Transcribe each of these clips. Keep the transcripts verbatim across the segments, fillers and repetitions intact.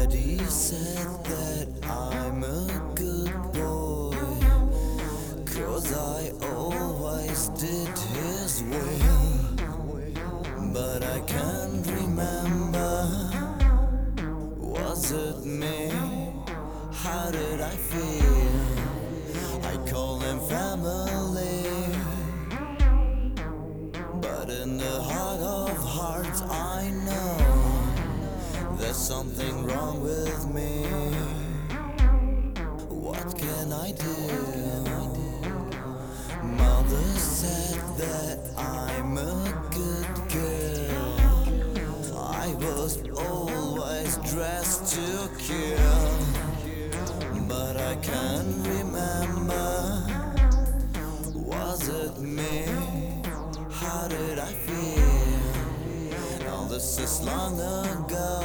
Daddy said that I'm a good boy, 'cause I always did his will. But I can't remember, was it me? How did I feel? I call him family, but in the heart of hearts I know there's something wrong with me. What can I do? Mother said that I'm a good girl. I was always dressed to kill, but I can't remember, was it me? How did I feel? Now this is long ago,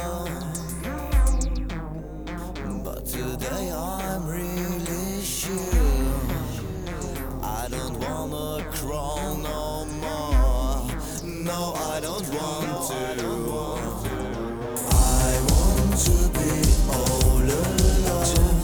but today I'm really sure I don't wanna crawl no more. No, I don't want to. I want to be all alone.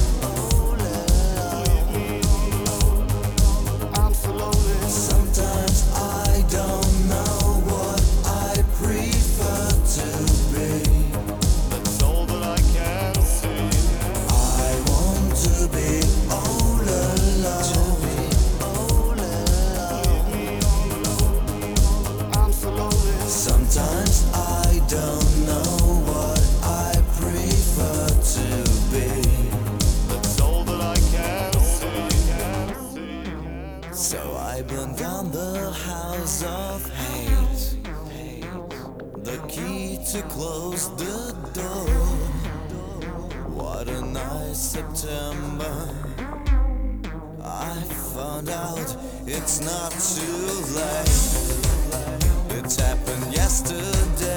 I'm so lonely. Sometimes I don't know what I prefer to be. That's all that I can see. I want to be all alone. I'm so lonely. Sometimes I don't know what I prefer to be. That's all that I can see. So I burn down the house of hate, the key to close the door. What a nice September. I found out it's not too late. It happened yesterday.